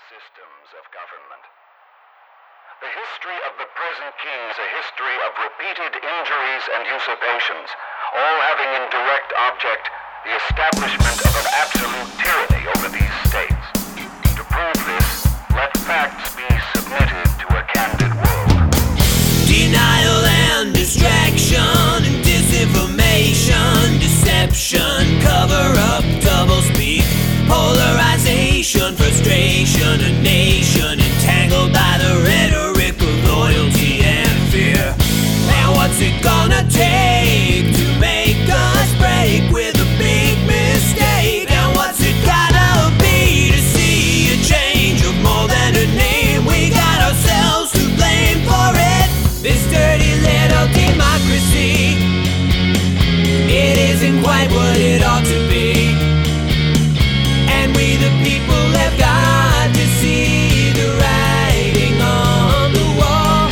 systems of government. The history of the present king is a history of repeated injuries and usurpations, all having in direct object the establishment of an absolute tyranny over these states. To prove this, let facts be submitted to a candid world. Denial and distraction and disinformation, deception, cover-up, double-speak, polarization, frustration, a nation entangled by the rhetoric of loyalty and fear. And what's it gonna take to make us break with a big mistake? And what's it gotta be to see a change of more than a name? We got ourselves to blame for it, this dirty little democracy. It isn't quite what it ought to be, and we the people have got to see the writing on the wall.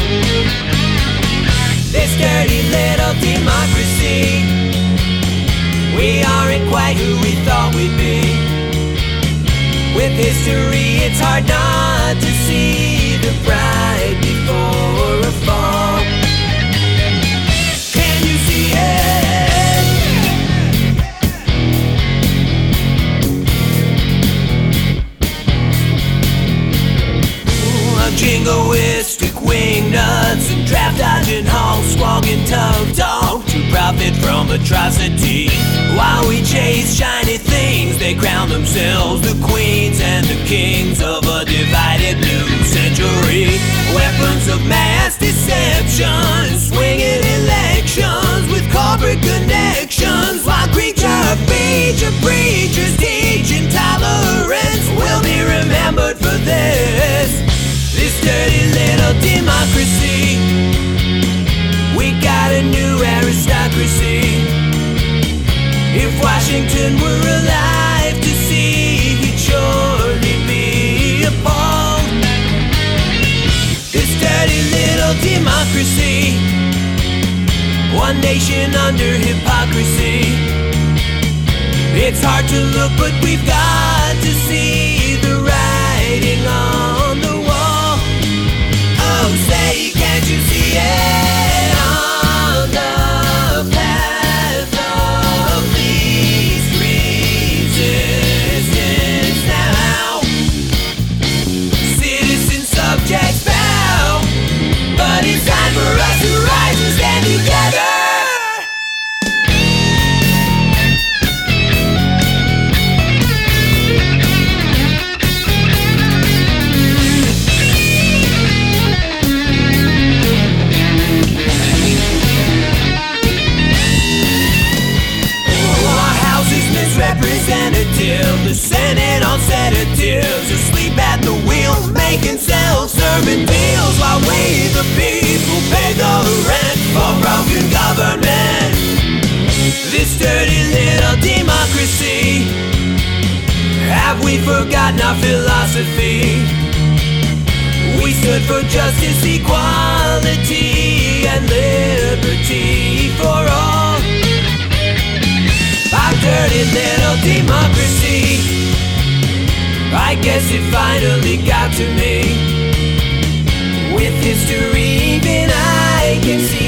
This dirty little democracy, we aren't quite who we thought we'd be. With history, it's hard not to see the pride before a fall. Can you see it? Jingoistic wing nuts and draft dodging hulks, squawking tough talk to profit from atrocity. While we chase shiny things, they crown themselves the queens and the kings of a divided new century. Weapons of mass deception, swinging elections with corporate connections, while preachers teach intolerance will be remembered for this. This dirty little democracy, we got a new aristocracy. If Washington were alive to see, he'd surely be appalled. This dirty little democracy, one nation under hypocrisy. It's hard to look, but we've got to see the writing on the wall. Oh, say, can't you see it? On the path of least resistance now, citizen subjects bow, but it's time for us to rise and stand together. The Senate on sedatives, asleep at the wheel, making self-serving deals, while we the people pay the rent for broken government. This dirty little democracy, have we forgotten our philosophy? We stood for justice, equality, and liberty for all. Our dirty little democracy, I guess it finally got to me. With history, even I can see